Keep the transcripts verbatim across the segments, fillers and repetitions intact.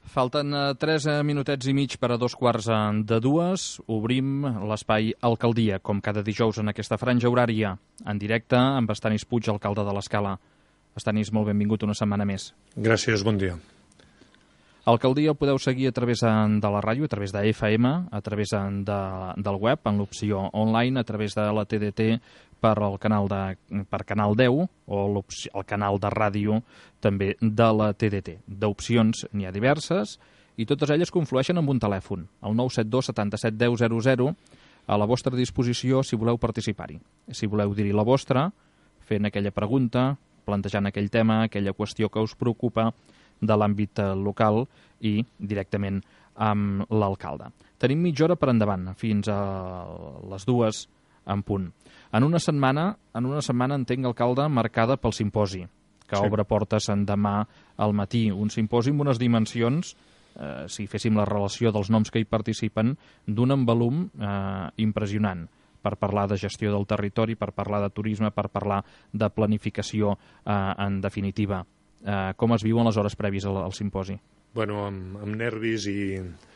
Falten tres minutets i mig per a dos quarts de dues. Obrim l'espai Alcaldia, com cada dijous en aquesta franja horària, en directe amb Estanis Puig, alcalde de l'Escala. Estanis, molt benvingut una setmana més. Gràcies, bon dia. Alcaldia el podeu seguir a través de la ràdio, a través de F M, a través de, del web, en l'opció online, a través de la T D T per el canal, de, per canal deu o el canal de ràdio també de la T D T. D'opcions n'hi ha diverses i totes elles conflueixen amb un telèfon, el nou set dos setanta-set deu zero zero, a la vostra disposició si voleu participar-hi. Si voleu dir-hi la vostra, fent aquella pregunta, plantejant aquell tema, aquella qüestió que us preocupa de l'àmbit local i directament amb l'alcalde. Tenim mitja hora per endavant, fins a les dues en punt. En una setmana, en una setmana entenc, alcalde, marcada pel simposi, que sí. Obre portes demà al matí. Un simposi amb unes dimensions, eh, si féssim la relació dels noms que hi participen, d'un envolum eh, impressionant per parlar de gestió del territori, per parlar de turisme, per parlar de planificació, eh, en definitiva. Eh, com es viuen les hores prèvies al, al simposi? Bueno, amb, amb nervis i,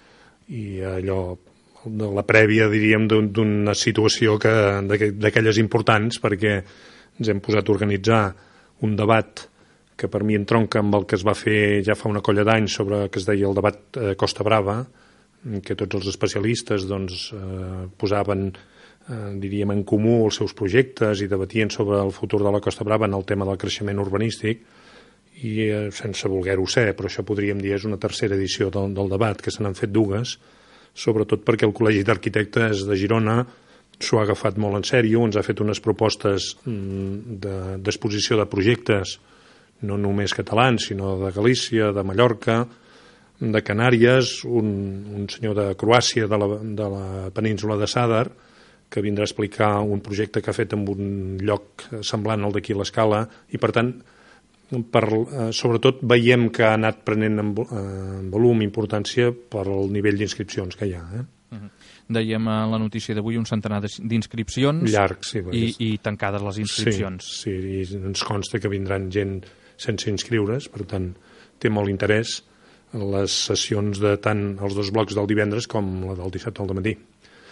i allò, de la prèvia, diríem, d'una situació que d'aquelles importants, perquè ens hem posat a organitzar un debat que per mi entronca amb el que es va fer ja fa una colla d'anys sobre que es deia el debat eh, Costa Brava, que tots els especialistes doncs, eh, posaven, eh, diríem, en comú els seus projectes i debatien sobre el futur de la Costa Brava en el tema del creixement urbanístic, i eh, sense voler-ho ser, però això podríem dir és una tercera edició del, del debat, que se n'han fet dues, sobretot perquè el Col·legi d'Arquitectes de Girona s'ho ha agafat molt en sèrio, ens ha fet unes propostes d'exposició de projectes, no només catalans, sinó de Galícia, de Mallorca, de Canàries, un, un senyor de Croàcia, de la, de la península de Sàdar, que vindrà a explicar un projecte que ha fet en un lloc semblant al d'aquí a l'Escala, i per tant, per, eh, sobretot veiem que ha anat prenent en, eh, en volum importància per el nivell d'inscripcions que hi ha. Eh? Uh-huh. Dèiem a la notícia d'avui un centenar d'inscripcions. Llarg, sí. I, i tancades les inscripcions. Sí, sí, i ens consta que vindran gent sense inscriure's, per tant, té molt interès en les sessions de tant els dos blocs del divendres com la del dissabte al matí.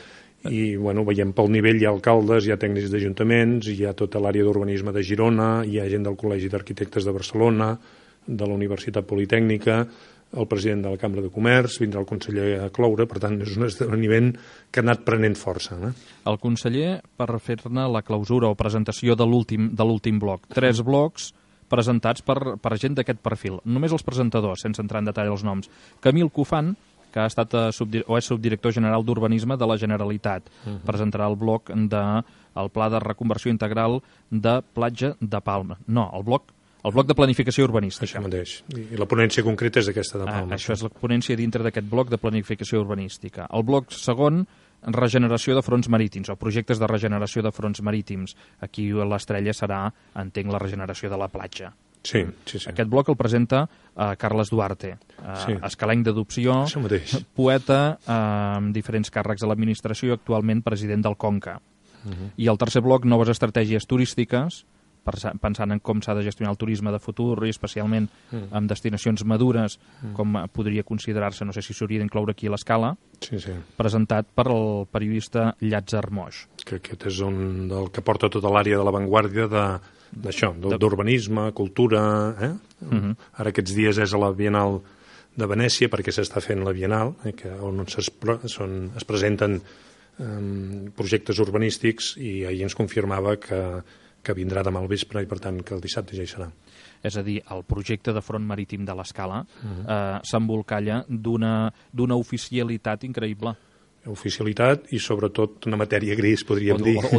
I bueno, veiem pel nivell, hi ha alcaldes, hi ha tècnics d'ajuntaments, hi ha tota l'àrea d'urbanisme de Girona, hi ha gent del Col·legi d'Arquitectes de Barcelona, de la Universitat Politècnica, el president de la Cambra de Comerç, vindrà el conseller a cloure, per tant és un esdeveniment que ha anat prenent força. Eh? El conseller, per fer-ne la clausura o presentació de l'últim de l'últim bloc, tres blocs presentats per, per gent d'aquest perfil, només els presentadors, sense entrar en detall els noms. Camil Cufant, que ha estat o és subdirector general d'Urbanisme de la Generalitat. Uh-huh. Presentarà el bloc del Pla de Reconversió Integral de Platja de Palma. No, el bloc, el bloc de planificació urbanística. Això mateix. I la ponència concreta és aquesta de Palma. Ah, això és la ponència dintre d'aquest bloc de planificació urbanística. El bloc segon, regeneració de fronts marítims, o projectes de regeneració de fronts marítims. Aquí l'estrella serà, entenc, la regeneració de la platja. Sí, sí, sí. Aquest bloc el presenta uh, Carles Duarte, uh, sí. escalenc d'adopció, poeta uh, amb diferents càrrecs a l'administració i actualment president del Conca. Uh-huh. I el tercer bloc, noves estratègies turístiques, pensant en com s'ha de gestionar el turisme de futur i especialment uh-huh. amb destinacions madures, uh-huh. com podria considerar-se, no sé si s'hauria d'incloure aquí a l'Escala, sí, sí. presentat per el periodista Llàtzer Moix. Que aquest és un del que porta tota l'àrea de l'avantguàrdia de d'això, d'urbanisme, cultura, eh? Uh-huh. Ara aquests dies és a la Bienal de Venècia, perquè s'està fent la Bienal, eh, que on es, són, es presenten eh, projectes urbanístics, i ahir ens confirmava que, que vindrà demà al vespre i per tant que el dissabte ja hi serà. És a dir, el projecte de front marítim de l'Escala uh-huh. eh, s'embolcalla d'una d'una oficialitat increïble. Oficialitat i sobretot una matèria gris, podríem o dir. O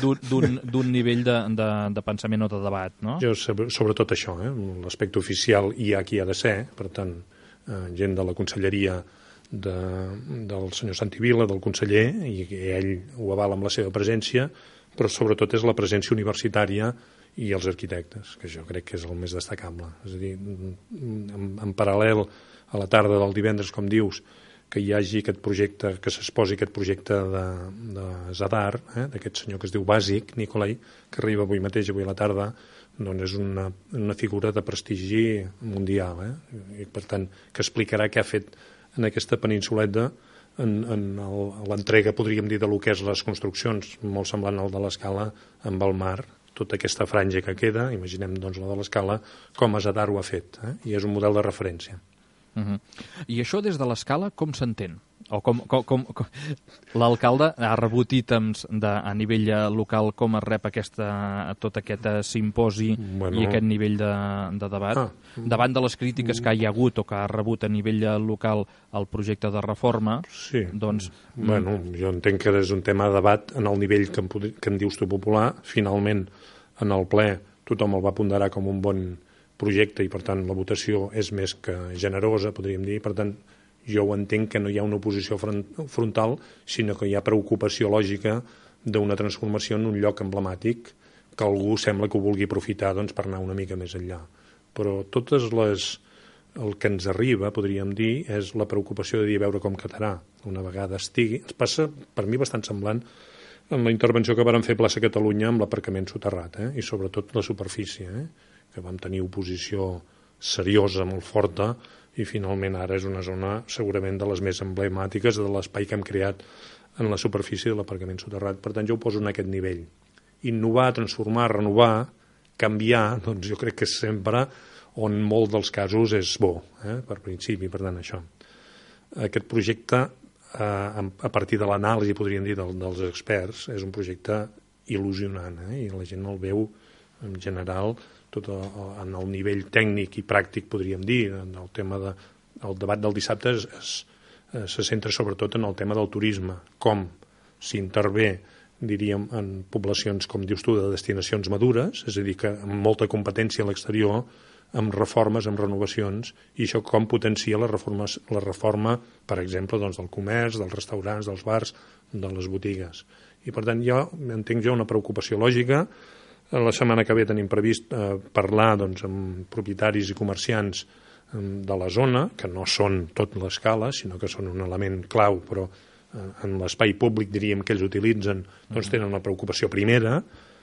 d'un nivell de, de, de pensament o de debat, no? Jo, sobretot això, eh? L'aspecte oficial hi ha qui ha de ser, per tant, eh, gent de la conselleria de, del senyor Santi Vila, del conseller, i ell ho avala amb la seva presència, però sobretot és la presència universitària i els arquitectes, que jo crec que és el més destacable. És a dir, en, en paral·lel a la tarda del divendres, com dius, que hi hagi aquest projecte, que s'exposi aquest projecte de, de Zadar, eh, d'aquest senyor que es diu Bàsic, Nicolai, que arriba avui mateix, avui a la tarda, doncs és una, una figura de prestigi mundial, eh? I per tant, que explicarà què ha fet en aquesta peninsuleta en, en l'entrega, podríem dir, de lo que és les construccions, molt semblant al de l'Escala amb el mar, tota aquesta franja que queda, imaginem doncs la de l'Escala, com Asadar ho ha fet, eh? I és un model de referència. Uh-huh. I això des de l'Escala com s'entén? O com, com, com, com... l'alcalde ha rebut ítems de, a nivell local, com es rep aquesta, tot aquest simposi bueno. i aquest nivell de, de debat? Ah. Davant de les crítiques que hi ha hagut o que ha rebut a nivell local el projecte de reforma, sí. doncs... Bueno, jo entenc que és un tema de debat en el nivell que em, que em dius tu popular. Finalment, en el ple, tothom el va ponderar com un bon projecte i, per tant, la votació és més que generosa, podríem dir. Per tant, jo ho entenc que no hi ha una oposició frontal, sinó que hi ha preocupació lògica d'una transformació en un lloc emblemàtic que algú sembla que ho vulgui aprofitar doncs, per anar una mica més enllà. Però totes les... el que ens arriba, podríem dir, és la preocupació de dir a veure com quedarà una vegada estigui. Es passa, per mi, bastant semblant en la intervenció que varen fer a Plaça Catalunya amb l'aparcament soterrat, eh? I sobretot la superfície, eh? Que vam tenir oposició seriosa, molt forta, i finalment ara és una zona segurament de les més emblemàtiques de l'espai que hem creat en la superfície de l'aparcament soterrat. Per tant, jo ho poso en aquest nivell. Innovar, transformar, renovar, canviar, doncs jo crec que sempre on molt dels casos és bo, eh? Per principi, per tant, això. Aquest projecte, eh, a partir de l'anàlisi, podríem dir, del, dels experts, és un projecte il·lusionant, eh? I la gent el veu, en general, tot en el nivell tècnic i pràctic, podríem dir, en el tema de, el debat del dissabte es, es, se centra sobretot en el tema del turisme, com s'intervé, diríem, en poblacions, com dius tu, de destinacions madures, és a dir, que amb molta competència a l'exterior, amb reformes, amb renovacions, i això com potencia la reforma, la reforma per exemple, doncs, del comerç, dels restaurants, dels bars, de les botigues. I, per tant, jo entenc jo una preocupació lògica. La setmana que ve tenim previst eh, parlar doncs, amb propietaris i comerciants eh, de la zona, que no són tot l'Escala, sinó que són un element clau, però eh, en l'espai públic, diríem, que ells utilitzen, doncs tenen la preocupació primera.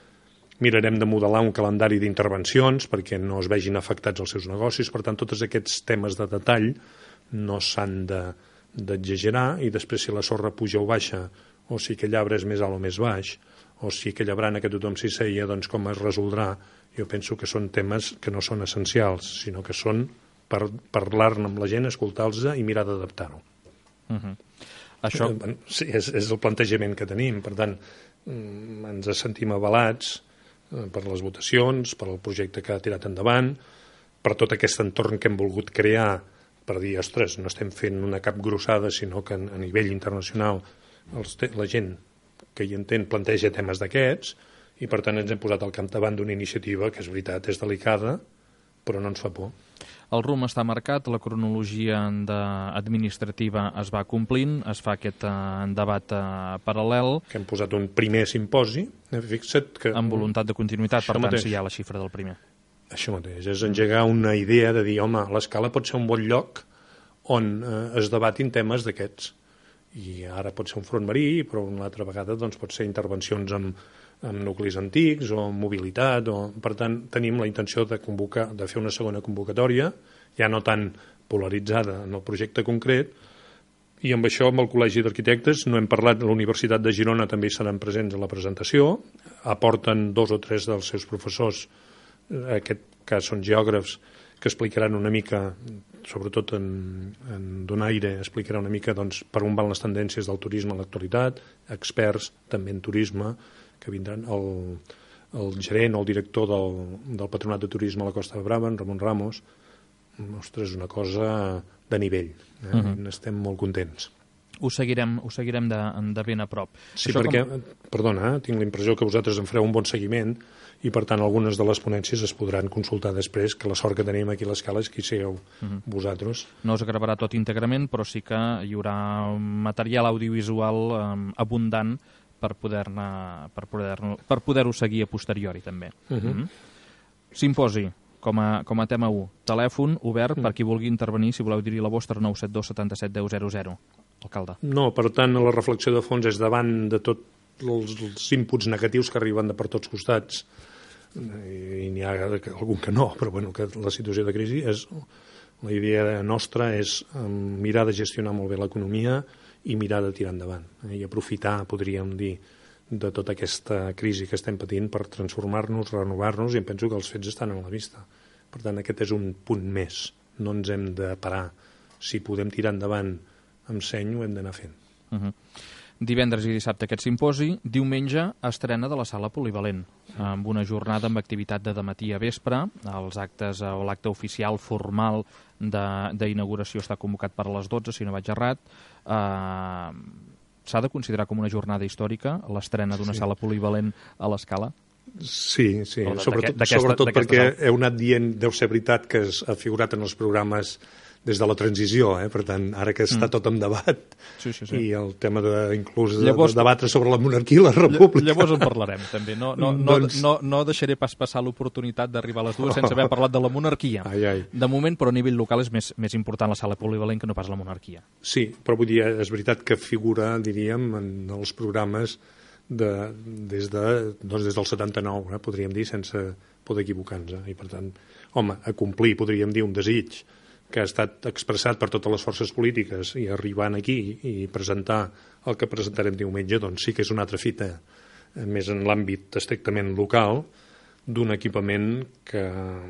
Mirarem de modelar un calendari d'intervencions perquè no es vegin afectats els seus negocis. Per tant, tots aquests temes de detall no s'han d'exagerar, i després si la sorra puja o baixa, o si aquell arbre és més alt o més baix, o si aquella brana que tothom s'hi seia, doncs com es resoldrà, jo penso que són temes que no són essencials, sinó que són per parlar-ne amb la gent, escoltar-los i mirar d'adaptar-ho. Uh-huh. Això... Eh, sí, és, és el plantejament que tenim. Per tant, ens sentim avalats eh, per les votacions, per el projecte que ha tirat endavant, per tot aquest entorn que hem volgut crear, per dir, ostres, no estem fent una cap grossada, sinó que a nivell internacional els te la gent que hi entén planteja temes d'aquests, i per tant ens hem posat al capdavant d'una iniciativa que és veritat, és delicada, però no ens fa por. El rumb està marcat, la cronologia de... administrativa es va complint, es fa aquest uh, debat uh, paral·lel. Que hem posat un primer simposi, fixa't que... Amb voluntat de continuïtat, Això per tant, mateix. si hi ha la xifra del primer. Això mateix, és engegar una idea de dir, home, l'Escala pot ser un bon lloc on eh, es debatin temes d'aquests. I ara pot ser un front marí, però una altra vegada doncs, pot ser intervencions amb, amb nuclis antics o amb mobilitat. O... Per tant, tenim la intenció de, convocar, de fer una segona convocatòria, ja no tan polaritzada en el projecte concret, i amb això, amb el Col·legi d'Arquitectes, no hem parlat, la Universitat de Girona també hi seran presents a la presentació, aporten dos o tres dels seus professors, en aquest cas són geògrafs, que explicaran una mica, sobretot en, en Donaire, explicarà una mica doncs, per on van les tendències del turisme a l'actualitat, experts també en turisme, que vindran el, el gerent o el director del, del Patronat de Turisme a la Costa de Brava, en Ramon Ramos. Ostres, és una cosa de nivell, eh? Uh-huh. N'estem molt contents. Ho seguirem, ho seguirem de, de ben a prop. Sí, Això perquè, com... perdona, eh, tinc la impressió que vosaltres en fareu un bon seguiment i, per tant, algunes de les ponències es podran consultar després, que la sort que tenim aquí a l'Escala és que hi sigueu uh-huh. vosaltres. No es gravarà tot íntegrament, però sí que hi haurà material audiovisual eh, abundant per poder-ne per poder-ho per poder-ho seguir a posteriori, també. Uh-huh. Uh-huh. Simposi, com a, com a tema u. Telèfon obert uh-huh. per qui vulgui intervenir, si voleu dir-hi la vostra, nou set dos setanta-set deu zero zero. Alcalde. No, per tant, la reflexió de fons és davant de tots els, els inputs negatius que arriben de per tots costats i n'hi ha algun que no, però bueno, que la situació de crisi és... La idea nostra és mirar de gestionar molt bé l'economia i mirar de tirar endavant, eh? I aprofitar, podríem dir, de tota aquesta crisi que estem patint per transformar-nos, renovar-nos, i em penso que els fets estan a la vista. Per tant, aquest és un punt més. No ens hem de parar. Si podem tirar endavant amb seny, ho hem d'anar fent. Uh-huh. Divendres i dissabte aquest simposi, diumenge estrena de la sala polivalent, amb una jornada amb activitat de dematí a vespre. Els actes o l'acte oficial formal d'inauguració està convocat per a les dotze, si no vaig errat. Uh, S'ha de considerar com una jornada històrica l'estrena d'una sí. sala polivalent a l'Escala? Sí, sí, sobretot, sobretot perquè heu anat dient, deu ser veritat que ha figurat en els programes des de la transició, eh? Per tant, ara que està mm. tot en debat, sí, sí, sí. i el tema de, inclús de, llavors, de debatre sobre la monarquia i la república... Llavors en parlarem, també. No, no, no, doncs... no, no deixaré pas passar l'oportunitat d'arribar a les dues sense haver parlat de la monarquia. Ai, ai. De moment, però a nivell local és més, més important la sala polivalent que no pas la monarquia. Sí, però vull dir, és veritat que figura, diríem, en els programes de, des, de, doncs des del setanta-nou, eh? Podríem dir, sense poder equivocar-nos. Eh? I per tant, home, a complir, podríem dir, un desig que ha estat expressat per totes les forces polítiques i arribant aquí i presentar el que presentarem diumenge, doncs sí que és una altra fita, més en l'àmbit estrictament local, d'un equipament que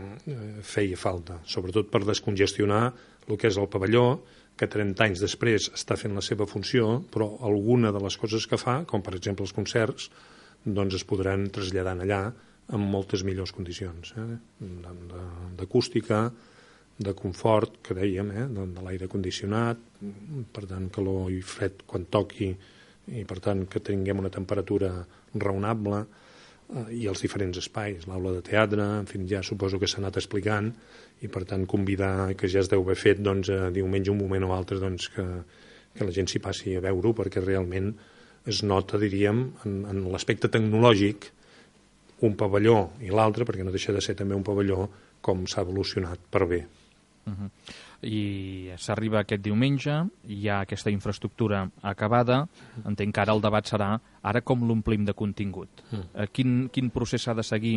feia falta, sobretot per descongestionar el que és el pavelló, que trenta anys després està fent la seva funció, però alguna de les coses que fa, com per exemple els concerts, doncs es podran traslladar allà amb moltes millors condicions, eh? d'acústica, de confort, que dèiem, eh? de, de l'aire condicionat, per tant, calor i fred quan toqui, i per tant que tinguem una temperatura raonable, eh, i els diferents espais, l'aula de teatre, en fi, ja suposo que s'ha anat explicant, i per tant convidar, que ja es deu haver fet, doncs, eh, diumenge un moment o altre, doncs, que, que la gent s'hi passi a veure-ho, perquè realment es nota, diríem, en, en l'aspecte tecnològic, un pavelló i l'altre, perquè no deixa de ser també un pavelló, com s'ha evolucionat per bé. Uh-huh. I s'arriba aquest diumenge, hi ha aquesta infraestructura acabada, entenc que ara el debat serà ara com l'omplim de contingut. Uh, quin, quin procés s'ha de seguir?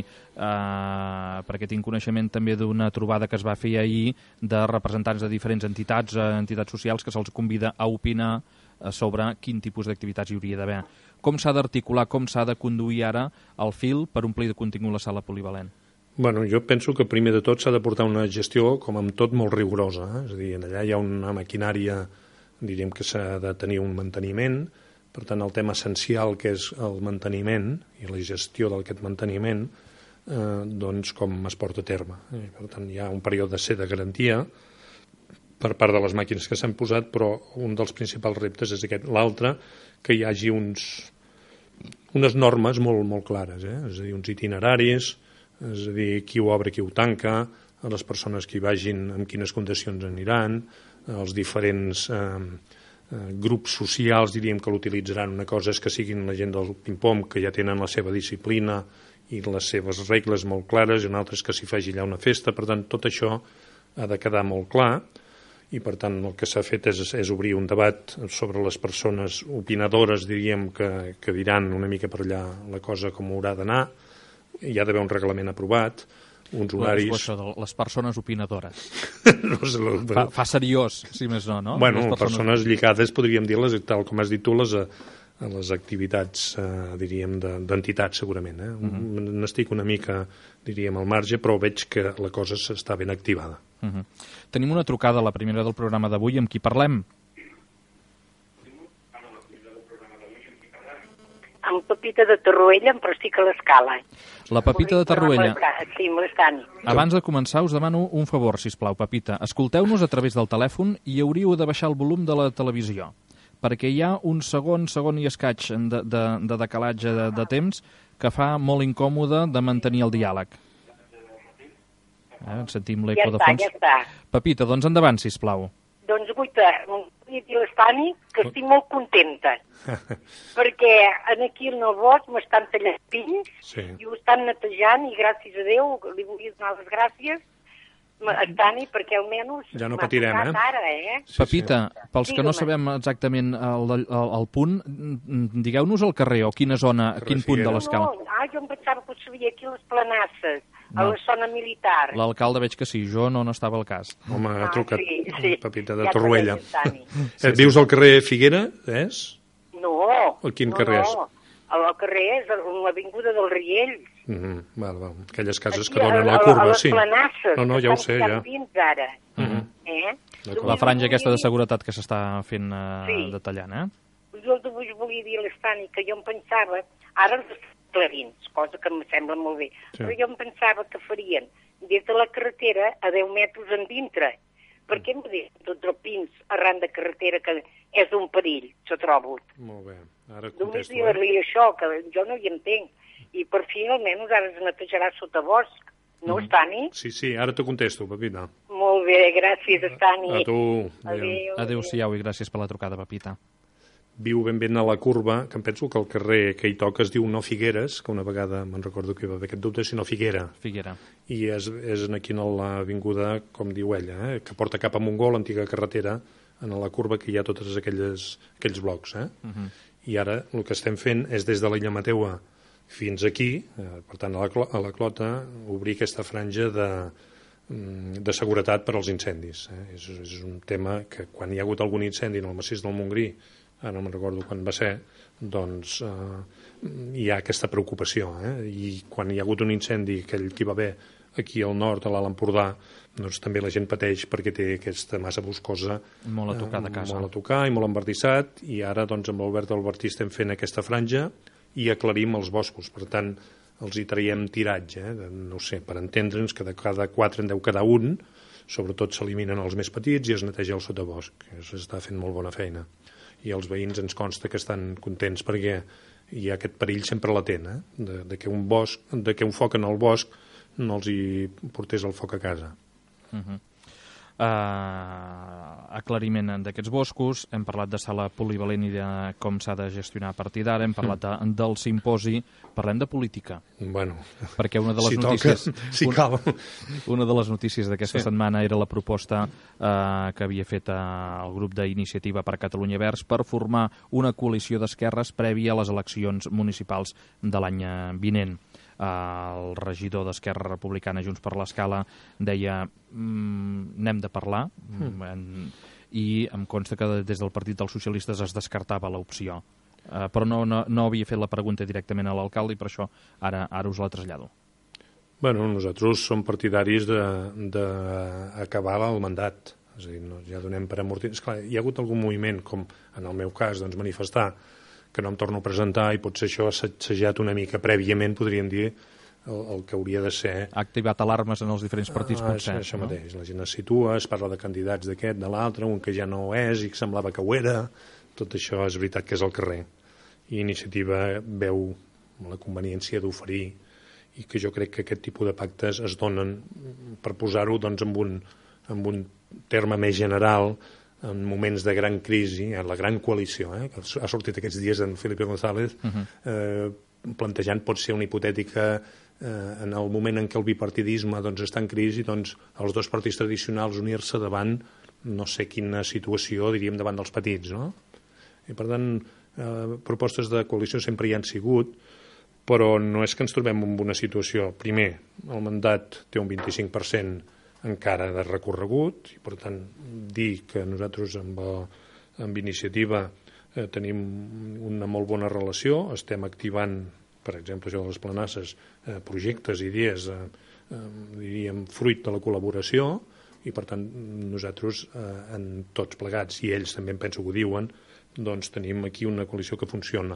Uh, perquè tinc coneixement també d'una trobada que es va fer ahir de representants de diferents entitats, uh, entitats socials, que se'ls convida a opinar uh, sobre quin tipus d'activitats hi hauria d'haver. Com s'ha d'articular, com s'ha de conduir ara el fil per omplir de contingut la sala polivalent? Bueno, jo penso que primer de tot s'ha de portar una gestió, com amb tot, molt rigorosa. Eh? És a dir, allà hi ha una maquinària, diríem que s'ha de tenir un manteniment, per tant el tema essencial que és el manteniment i la gestió d'aquest manteniment, eh, doncs com es porta a terme. Eh? Per tant hi ha un període de ser de garantia per part de les màquines que s'han posat, però un dels principals reptes és aquest. L'altre, que hi hagi uns, unes normes molt, molt clares, eh? És a dir, uns itineraris, és a dir, qui ho obre, qui ho tanca, a les persones que hi vagin, en quines condicions aniran, els diferents eh, eh, grups socials, diríem, que l'utilitzaran. Una cosa és que siguin la gent del ping-pong, que ja tenen la seva disciplina i les seves regles molt clares, i una altra és que s'hi faci allà una festa. Per tant, tot això ha de quedar molt clar, i per tant el que s'ha fet és, és obrir un debat sobre les persones opinadores, diríem, que, que diran una mica per allà la cosa com haurà d'anar. Hi ha d'haver un reglament aprovat, uns horaris... Això de les persones opinadores. no sé, la... fa, fa seriós, si més no, no? Bueno, les persones... persones lligades, podríem dir-les, tal com has dit tu, les, a les activitats, eh, diríem, d'entitats, segurament. Eh? Uh-huh. N'estic una mica, diríem, al marge, però veig que la cosa s'està ben activada. Uh-huh. Tenim una trucada, la primera del programa d'avui, amb qui parlem? Amb Pepita de Torroella, però estic a l'Escala. La Pepita de Torroella. Sí, amb l'Estani. Abans de començar, us demano un favor, sisplau, Pepita. Escolteu-nos a través del telèfon i hauríeu de baixar el volum de la televisió, perquè hi ha un segon, segon i escaig de, de, de decalatge de, de temps que fa molt incòmode de mantenir el diàleg. Eh, sentim l'eco ja de fons. Ja està. Pepita, doncs endavant, sisplau. Doncs guaita, i l'Estani, que estic molt contenta, perquè aquí en el bosc m'estan tallant pins, sí. I ho estan netejant, i gràcies a Déu, li volia donar les gràcies, Estani, perquè almenys... Ja no patirem, eh? Ara, eh? Sí, Pepita, sí. Pels que no sabem exactament el, el, el punt, digueu-nos el carrer o quina zona, quin punt de l'escala. No, Ah, jo em pensava que ho sabia aquí a les Planasses, a la zona militar. L'alcalde veig que sí, jo no n'estava al cas. Home, ha trucat Pepita de Ja Torroella. t'ho Et vius al carrer Figuera, és? No, O quin no, carrer és? no. El carrer és l'avinguda del Riells. Mm, val, val. Aquelles cases Aquí, que donen a, la curva, a les sí. Planasses, No, no, ja ho sé, que ja. estan pins ara. Mhm. Eh? La franja aquesta de seguretat que s'està fent eh, Sí. detallant, eh? Jo us volia dir a l'Estani que jo em pensava, ara els clarins, cosa que em sembla molt bé, Sí. però jo em pensava que farien des de la carretera a deu metres en dintre, perquè em diuen tots els pins arran de carretera que és un perill, jo trobo. Molt bé, ara Només contesto. dir-li això, que jo no hi entenc. I per fi almenys ara es netejarà sota bosc. No, Mhm. Estani? Sí, sí, ara te contesto, Pepita. Molt bé, gràcies, Estani. A tu. Adéu. Adéu-siau i gràcies per la trucada, Pepita. Viu ben bé a la curva, que em penso que el carrer que hi toca es diu No Figueres, que una vegada me'n recordo que hi va haver aquest dubte, sinó Figuera. Figuera. I és, és aquí en l'avinguda, com diu ella, eh, que porta cap a Montgó, l'antiga carretera, en la curva que hi ha totes aquelles, aquells blocs. Eh? Uh -huh. I ara el que estem fent és des de l'illa Mateua fins aquí, eh, per tant a la, a la Clota, obrir aquesta franja de, de seguretat per als incendis. Eh? És, és un tema que quan hi ha hagut algun incendi en el massís del Montgrí, ara no me'n recordo quan va ser, doncs eh, hi ha aquesta preocupació. Eh? I quan hi ha hagut un incendi, aquell que hi va haver aquí al nord, a l'Alt Empordà, doncs també la gent pateix perquè té aquesta massa boscosa molt a tocar de casa. Eh, molt a tocar i molt embardissat, i ara doncs amb l'Albert Albertí estem fent aquesta franja i aclarim els boscos. Per tant, els hi traiem tiratge, eh? de, no sé, per entendre'ns que de cada quatre en deu cada un, sobretot s'eliminen els més petits i es neteja el sotabosc. S'està fent molt bona feina. I els veïns ens consta que estan contents perquè hi ha aquest perill sempre latent, eh? de, de, que un bosc, de que un foc en el bosc no els hi portés el foc a casa. Uh -huh. uh, aclariment d'aquests boscos, hem parlat de sala polivalent i de com s'ha de gestionar a partir d'ara, hem parlat de, del simposi, parlem de política. Bueno, perquè una de les si notícies toca, si cal. Una de les notícies d'aquesta sí. setmana era la proposta eh, que havia fet eh, el grup d'Iniciativa per Catalunya Verds per formar una coalició d'esquerres prèvia a les eleccions municipals de l'any vinent. El regidor d'Esquerra Republicana Junts per l'Escala deia mmm, n'hem de parlar mm. i em consta que des del Partit dels Socialistes es descartava l'opció, uh, però no, no, no havia fet la pregunta directament a l'alcalde i per això ara, ara us la trasllado. Bueno, nosaltres som partidaris d'acabar el mandat, és a dir, no, ja donem per amortit. Esclar, hi ha hagut algun moviment, com en el meu cas, doncs manifestar que no em torno a presentar, i potser això ha sacsejat una mica prèviament, podríem dir, el, el que hauria de ser... Ha activat alarmes en els diferents partits, ah, potser. Això no? mateix, la gent es situa, es parla de candidats d'aquest, de l'altre, un que ja no ho és i que semblava que ho era, tot això és veritat que és al carrer. I Iniciativa veu la conveniència d'oferir, i que jo crec que aquest tipus de pactes es donen, per posar-ho doncs, amb, un, amb un terme més general, en moments de gran crisi, la gran coalició, eh, que ha sortit aquests dies en Felipe González, uh-huh. eh, plantejant pot ser una hipotètica, eh, en el moment en què el bipartidisme doncs, està en crisi, doncs, els dos partits tradicionals unir-se davant no sé quina situació, diríem, davant dels petits, no? I per tant, eh, propostes de coalició sempre hi han sigut, però no és que ens trobem en una situació. Primer, el mandat té un vint-i-cinc per cent encara de recorregut, i per tant dir que nosaltres amb, amb Iniciativa eh, tenim una molt bona relació, estem activant, per exemple, això de les Planasses, eh, projectes, idees, eh, eh, diríem, fruit de la col·laboració, i per tant nosaltres, eh, en tots plegats, i ells també em penso que ho diuen, doncs tenim aquí una coalició que funciona.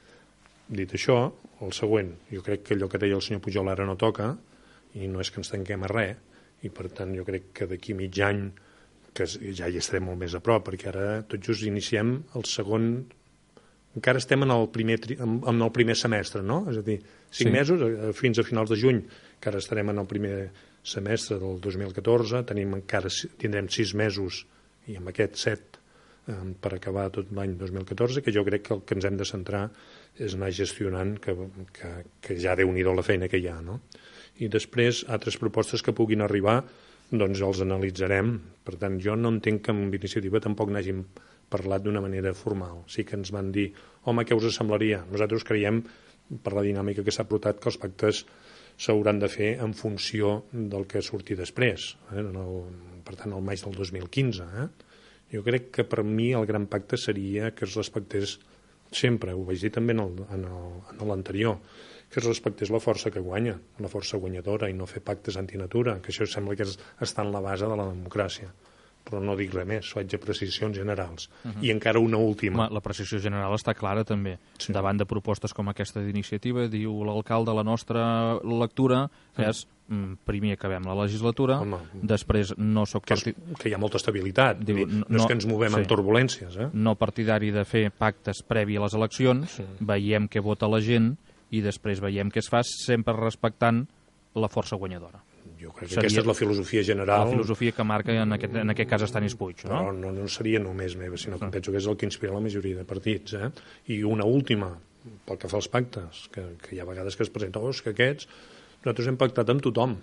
Dit això, el següent, jo crec que allò que deia el senyor Pujol ara no toca, i no és que ens tanquem a res, i per tant jo crec que d'aquí mig any, que ja hi estarem molt més a prop, perquè ara tot just iniciem el segon, encara estem en el primer, en el primer semestre, no? És a dir, cinc sí. mesos, fins a finals de juny, encara estarem en el primer semestre del dos mil catorze, tenim encara, tindrem sis mesos, i amb aquest set, eh, per acabar tot l'any dos mil catorze, que jo crec que el que ens hem de centrar és anar gestionant, que, que, que ja déu-n'hi-do la feina que hi ha, no? I després, altres propostes que puguin arribar, doncs els analitzarem. Per tant, jo no entenc que amb Iniciativa tampoc n'hàgim parlat d'una manera formal. Sí que ens van dir, home, què us semblaria? Nosaltres creiem per la dinàmica que s'ha portat, que els pactes s'hauran de fer en funció del que surti després, eh? En el, per tant, el maig del dos mil quinze. Eh? Jo crec que per mi el gran pacte seria que es respectés sempre, ho vaig dir també en l'anterior, que es respectés la força que guanya, la força guanyadora, i no fer pactes antinatura, que això sembla que està en la base de la democràcia. Però no dic res més, faig apreciacions generals. Uh-huh. I encara una última. Home, l'apreciació general està clara, també. Sí. Davant de propostes com aquesta d'iniciativa, diu l'alcalde, la nostra lectura uh-huh. és, primer acabem la legislatura, Home, després no soc... Que, és, que hi ha molta estabilitat, diu, no, no és que ens movem sí. en turbulències. Eh? No partidari de fer pactes previ a les eleccions, sí. veiem què vota la gent i després veiem què es fa, sempre respectant la força guanyadora. Jo crec que seria aquesta és la filosofia general. La filosofia que marca en aquest, en aquest cas Estanis Puig, no? Però no, no seria només meva, sinó que penso que és el que inspira la majoria de partits. Eh? I una última, pel que fa als pactes, que, que hi ha vegades que es presenta, oh, és que aquests, nosaltres hem pactat amb tothom.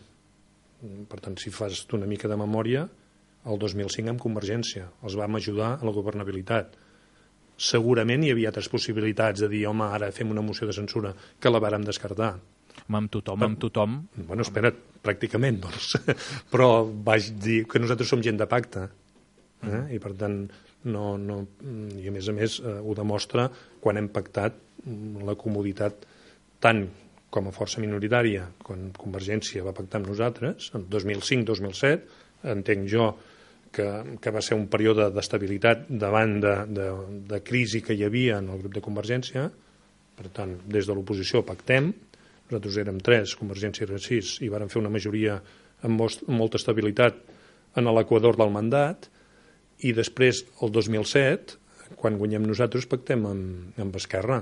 Per tant, si fas una mica de memòria, el dos mil cinc amb Convergència, els vam ajudar a la governabilitat. Segurament hi havia altres possibilitats de dir, home, ara fem una moció de censura, que la vàrem descartar. Amb tothom, amb tothom... Bueno, espera't, pràcticament, doncs. Però vaig dir que nosaltres som gent de pacte, eh? Mm. I per tant, no, no... I a més a més, eh, ho demostra quan hem pactat la comoditat tant com a força minoritària, quan Convergència va pactar amb nosaltres, en dos mil cinc dos mil set, entenc jo que, que va ser un període d'estabilitat davant de, de, de crisi que hi havia en el grup de Convergència. Per tant, des de l'oposició pactem. Nosaltres érem tres, Convergència era sis, i vàrem fer una majoria amb molta estabilitat en l'equador del mandat, i després, el dos mil set, quan guanyem nosaltres, pactem amb, amb Esquerra.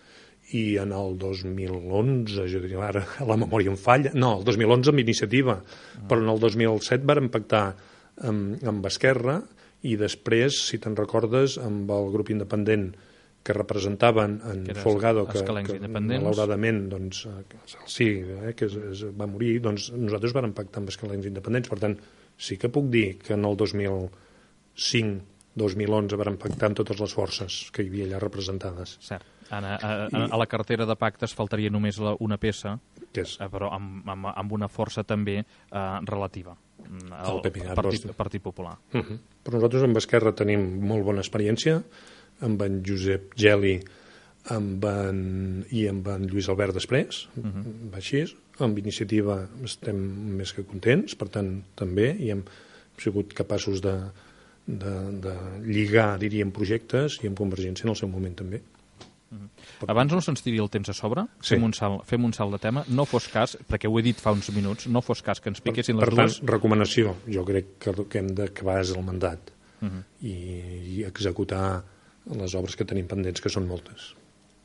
I en el dos mil onze, jo diria, ara la memòria em falla, no, el dos mil onze amb Iniciativa, ah. però en el dos mil set vàrem pactar amb, amb Esquerra, i després, si te'n recordes, amb el grup independent que representaven en que Folgado, que, que malauradament doncs, sí, eh, que es, es va morir, doncs nosaltres vam pactar amb escalencs independents. Per tant, sí que puc dir que en el dos mil cinc dos mil onze vam pactar amb totes les forces que hi havia allà representades. Cert. Anna, a, a, a la cartera de pactes faltaria només la, una peça, és? però amb, amb, amb una força també eh, relativa. El, el P P A, Partit, Partit Popular. Uh -huh. Però nosaltres amb Esquerra tenim molt bona experiència, amb en Josep Geli amb en, i amb en Lluís Albert després, uh-huh. va així. Amb Iniciativa estem més que contents, per tant, també, i hem sigut capaços de, de, de lligar, diríem, projectes, i amb Convergència en el seu moment també. Uh-huh. Abans no se'ns tiri el temps a sobre, sí. fem, un salt, fem un salt de tema, no fos cas, perquè ho he dit fa uns minuts, no fos cas que ens piquessin per, les per dues... Per tant, recomanació, jo crec que el que hem d'acabar és el mandat, uh-huh. i, i executar les obres que tenim pendents, que són moltes.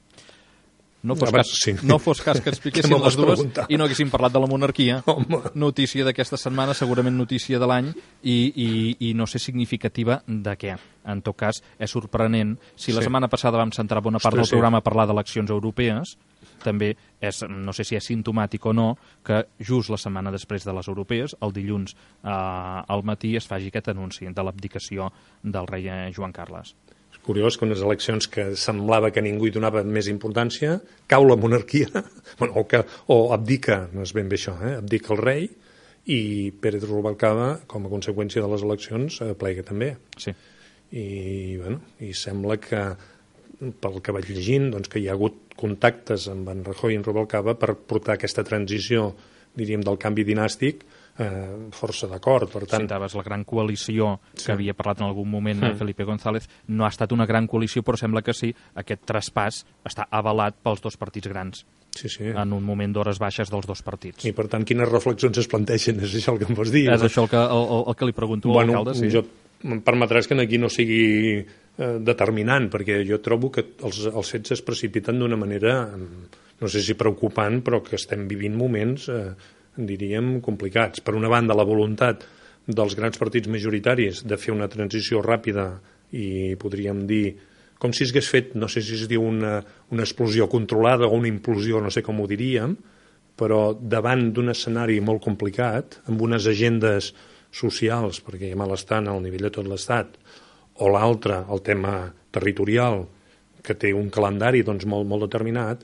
No fos, Abans, cas, sí. no fos cas que ens piquessin les dues preguntar. I no haguéssim parlat de la monarquia. Home. Notícia d'aquesta setmana, segurament notícia de l'any, i, i, i no sé significativa de què. En tot cas, és sorprenent. Si la sí. setmana passada vam centrar bona part Ostres, del programa sí. a parlar d'eleccions europees, també és, no sé si és simptomàtic o no, que just la setmana després de les europees, el dilluns eh, al matí, es faci aquest anunci de l'abdicació del rei Joan Carles. Curiós que unes eleccions que semblava que ningú hi donava més importància, cau la monarquia, bueno, o, que, o abdica, no és ben bé això, eh? abdica el rei, i Pérez Rubalcaba, com a conseqüència de les eleccions, eh, plega també. Sí. I, bueno, i sembla que, pel que vaig llegint, doncs, que hi ha hagut contactes amb en Rajoy i en Rubalcaba per portar aquesta transició, diríem, del canvi dinàstic, Eh, força d'acord, per tant... Citaves la gran coalició que sí. havia parlat en algun moment mm. Felipe González, no ha estat una gran coalició, però sembla que sí, aquest traspàs està avalat pels dos partits grans, sí, sí. en un moment d'hores baixes dels dos partits. I per tant, quines reflexions es planteixen? És això el que em vols dir? És no? això el que, el, el que li pregunto bueno, a l'alcalde, sí. Jo em permetràs que aquí no sigui eh, determinant, perquè jo trobo que els, els fets es precipiten d'una manera, no sé si preocupant, però que estem vivint moments... Eh, diríem, complicats. Per una banda, la voluntat dels grans partits majoritaris de fer una transició ràpida i podríem dir, com si s'hagués fet, no sé si es diu una, una explosió controlada o una implosió, no sé com ho diríem, però davant d'un escenari molt complicat, amb unes agendes socials, perquè hi ha malestar al nivell de tot l'Estat, o l'altre, el tema territorial, que té un calendari doncs, molt, molt determinat,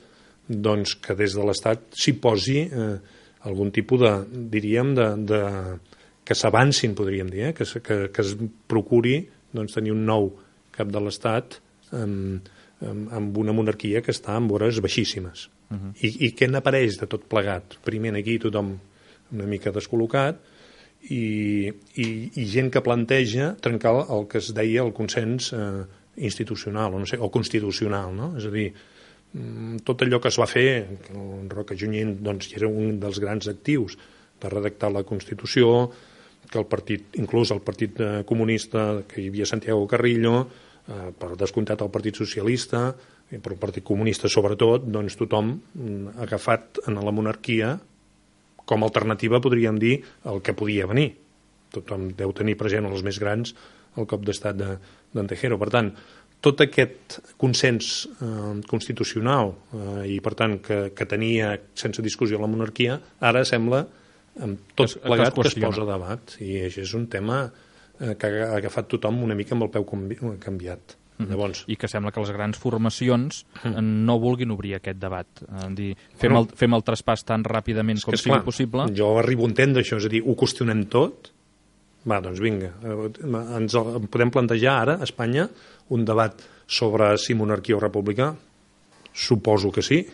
doncs que des de l'Estat s'hi posi eh, algun tipus de, diríem, de, de, que s'avancin, podríem dir, eh? que, que, que es procuri doncs, tenir un nou cap de l'Estat amb, amb, amb una monarquia que està en vores baixíssimes. Uh -huh. I, I què n'apareix de tot plegat? Primer aquí tothom una mica descol·locat i, i, i gent que planteja trencar el que es deia el consens eh, institucional o, no sé, o constitucional, no? És a dir, tot allò que es va fer, que el Roca Junyent doncs, era un dels grans actius de redactar la Constitució, que el partit, inclús el Partit Comunista, que hi havia Santiago Carrillo, eh, per descomptat el Partit Socialista, però el Partit Comunista sobretot, doncs tothom ha agafat en la monarquia com a alternativa, podríem dir, el que podia venir. Tothom deu tenir present, els més grans, el cop d'estat d'Antequera. Per tant, tot aquest consens eh, constitucional eh, i, per tant, que, que tenia sense discussió la monarquia, ara sembla, amb tot es, plegat, que es posa a debat. I això és un tema eh, que ha agafat tothom una mica amb el peu canviat. Mm-hmm. Llavors, i que sembla que les grans formacions no vulguin obrir aquest debat. Eh, dir, fem, bueno, el, fem el traspàs tan ràpidament com sigui possible. Jo arribo a entendre això, és a dir, ho qüestionem tot. Va, doncs vinga, ens el, podem plantejar ara a Espanya un debat sobre si monarquia o república? Suposo que sí.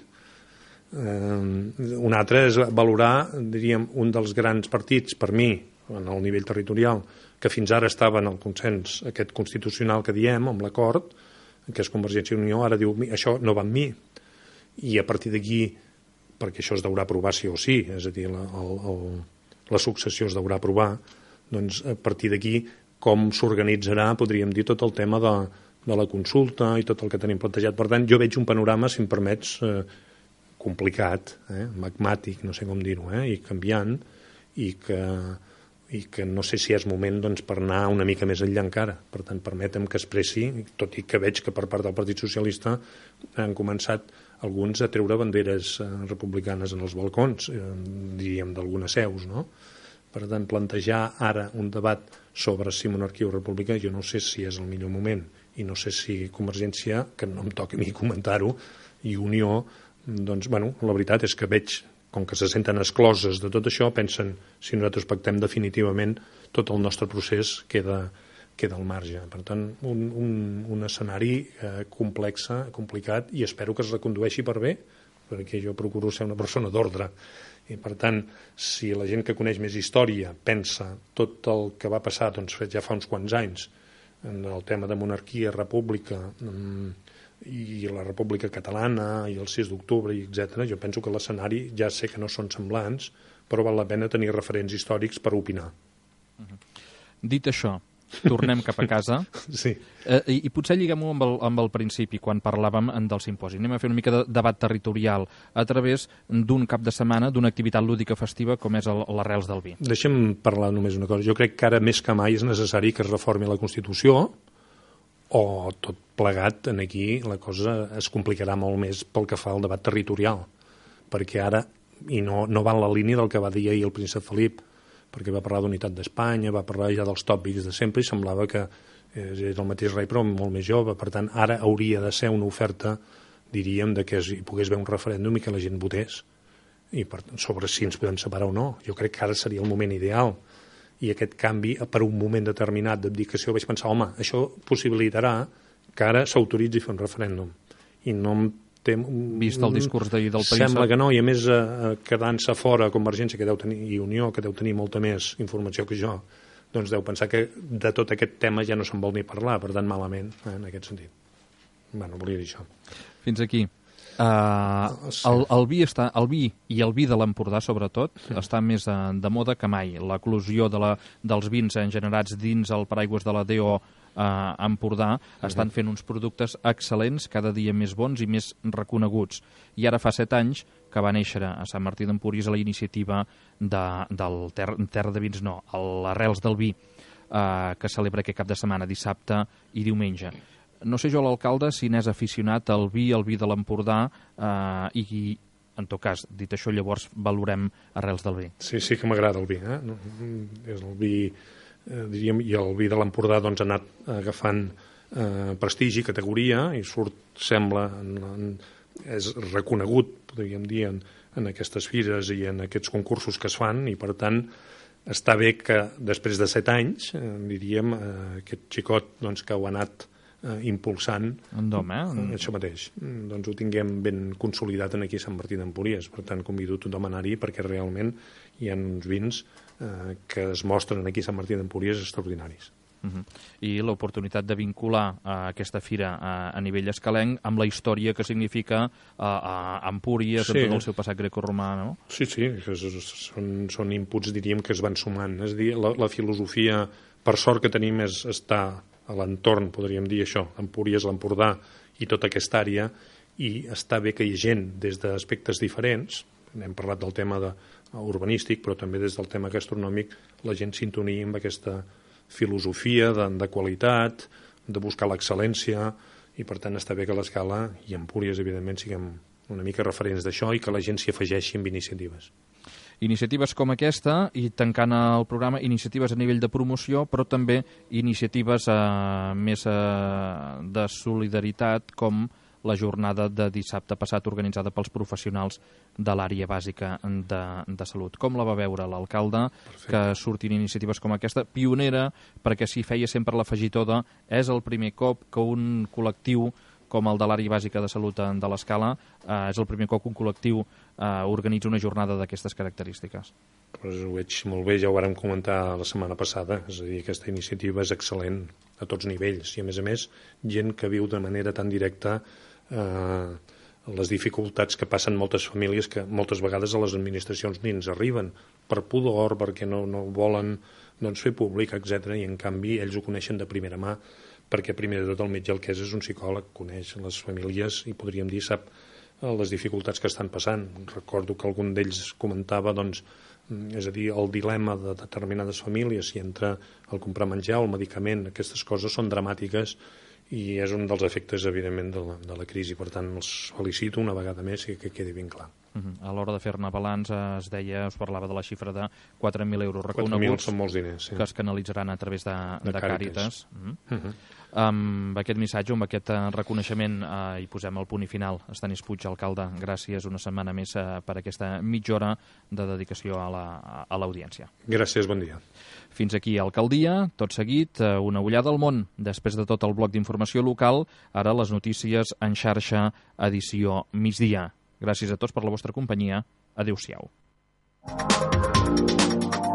Eh, un altre és valorar, diríem, un dels grans partits, per mi, en el nivell territorial, que fins ara estava en el consens aquest constitucional que diem, amb l'acord, que és Convergència i Unió, ara diu, això no va amb mi. I a partir d'aquí, perquè això es deurà aprovar sí o sí, és a dir, la, el, el, la successió es deurà aprovar, doncs a partir d'aquí com s'organitzarà, podríem dir, tot el tema de, de la consulta i tot el que tenim plantejat. Per tant, jo veig un panorama, si em permets, eh, complicat, eh, magmàtic, no sé com dir-ho, eh, i canviant, i que, i que no sé si és moment doncs, per anar una mica més enllà encara. Per tant, permetem que expressi, tot i que veig que per part del Partit Socialista han començat alguns a treure banderes eh, republicanes en els balcons, eh, diríem d'algunes seus, no? Per tant, plantejar ara un debat sobre si monarquia o república, jo no sé si és el millor moment, i no sé si Convergència, que no em toca a mi comentar-ho, i Unió, doncs, bueno, la veritat és que veig, com que se senten excloses de tot això, pensen, si nosaltres pactem definitivament, tot el nostre procés queda, queda al marge. Per tant, un, un, un escenari eh, complex, complicat, i espero que es recondueixi per bé, perquè jo procuro ser una persona d'ordre. I, per tant, si la gent que coneix més història pensa tot el que va passar doncs, ja fa uns quants anys en el tema de monarquia, república i la república catalana i el sis d'octubre, etcètera, jo penso que l'escenari ja sé que no són semblants, però val la pena tenir referents històrics per opinar. Dit això, tornem cap a casa. Sí. Eh, i, I potser lliguem-ho amb, el, amb el principi, quan parlàvem del simposi. Anem a fer una mica de debat territorial a través d'un cap de setmana, d'una activitat lúdica festiva com és l'Arrels del Vi. Deixa'm parlar només una cosa. Jo crec que ara més que mai és necessari que es reformi la Constitució, o tot plegat, en aquí la cosa es complicarà molt més pel que fa al debat territorial, perquè ara, i no, no va en la línia del que va dir ahir el príncep Felip, perquè va parlar d'unitat d'Espanya, va parlar ja dels tòpics de sempre i semblava que és el mateix rei però molt més jove. Per tant, ara hauria de ser una oferta, diríem, de que hi pogués haver un referèndum i que la gent votés i per, sobre si ens podem separar o no. Jo crec que ara seria el moment ideal. I aquest canvi, per un moment determinat d'abdicació, vaig pensar, home, això possibilitarà que ara s'autoritzi a fer un referèndum. I no em tem... Vist el discurs d'ahir del príncep. Sembla que no, i a més eh, quedant-se fora Convergència que deu tenir, i Unió, que deu tenir molta més informació que jo, doncs deu pensar que de tot aquest tema ja no se'n vol ni parlar, per tant malament, eh, en aquest sentit. Bueno, volia dir això. Fins aquí. Uh, sí. el, el, vi està, el vi i el vi de l'Empordà, sobretot, sí. està més de, de moda que mai. L'eclosió de la, dels vins generats dins el paraigües de la D O a uh, Empordà estan fent uns productes excel·lents, cada dia més bons i més reconeguts. I ara fa set anys que va néixer a Sant Martí d'Empúries la iniciativa de, del ter, Terra de Vins, no, l'Arrels del Vi, uh, que celebra aquest cap de setmana, dissabte i diumenge. No sé jo, l'alcalde, si n'és aficionat al vi, al vi de l'Empordà, eh, i, en tot cas, dit això, llavors valorem Arrels del Vi. Sí, sí que m'agrada el vi, eh? És el vi, eh, diríem, i el vi de l'Empordà doncs, ha anat agafant eh, prestigi, categoria, i surt, sembla, en, en, és reconegut, podríem dir, en, en aquestes fires i en aquests concursos que es fan, i per tant està bé que després de set anys, eh, diríem, eh, aquest xicot doncs, que ho ha anat eh, impulsant, Endom, eh? això mateix, doncs ho tinguem ben consolidat en aquí a Sant Martí d'Empúries. Per tant, convido tothom a anar-hi perquè realment hi ha uns vins eh, que es mostren aquí a Sant Martí d'Empúries extraordinaris. Uh-huh. I l'oportunitat de vincular uh, aquesta fira uh, a nivell escalenc amb la història que significa uh, uh, Empúries, sí, amb tot el seu passat grecorromà, no? Sí, sí, que són, són inputs, diríem, que es van sumant. És a dir, la, la filosofia, per sort que tenim, és estar a l'entorn, podríem dir això, Empúries, l'Empordà i tota aquesta àrea, i està bé que hi ha gent des d'aspectes diferents, hem parlat del tema de, urbanístic, però també des del tema gastronòmic, la gent sintonia amb aquesta filosofia de, de qualitat, de buscar l'excel·lència, i per tant està bé que l'Escala i Empúries, evidentment, siguem una mica referents d'això i que la gent s'hi afegeixi amb iniciatives. Iniciatives com aquesta, i tancant el programa, iniciatives a nivell de promoció, però també iniciatives eh, més eh, de solidaritat, com la jornada de dissabte passat organitzada pels professionals de l'àrea bàsica de, de salut. Com la va veure l'alcalde? Perfecte. Que surtin iniciatives com aquesta, pionera, perquè s'hi feia sempre l'afegitó de és el primer cop que un col·lectiu com el de l'àrea bàsica de salut de l'Escala, eh, és el primer cop que un col·lectiu eh, organitza una jornada d'aquestes característiques. Pues ho veig molt bé, ja ho vàrem comentar la setmana passada, és a dir, aquesta iniciativa és excel·lent a tots nivells, i a més a més, gent que viu de manera tan directa eh, les dificultats que passen moltes famílies que moltes vegades a les administracions ni ens arriben, per pudor, perquè no, no volen doncs, fer públic, etcètera, i en canvi ells ho coneixen de primera mà, perquè primer de tot el metge el que és és un psicòleg, coneix les famílies i podríem dir sap les dificultats que estan passant. Recordo que algun d'ells comentava, doncs, és a dir, el dilema de determinades famílies, si entre el comprar menjar o el medicament, aquestes coses són dramàtiques i és un dels efectes, evidentment, de la, de la crisi. Per tant, els felicito una vegada més i que quedi ben clar. Uh-huh. A l'hora de fer-ne balanç es deia, es parlava de la xifra de quatre mil euros reconeguts, quatre mil són molts diners, sí, que es canalitzaran a través de, de, de Càritas. Uh-huh. Uh-huh. Amb aquest missatge, amb aquest reconeixement, eh, hi posem el punt i final. Estanis Puig, alcalde, gràcies una setmana més eh, per aquesta mitja hora de dedicació a l'audiència. La, gràcies, bon dia. Fins aquí Alcaldia, tot seguit, eh, una ullada al món. Després de tot el bloc d'informació local, ara les notícies en xarxa, edició migdia. Gràcies a tots per la vostra companyia. Adéu-siau.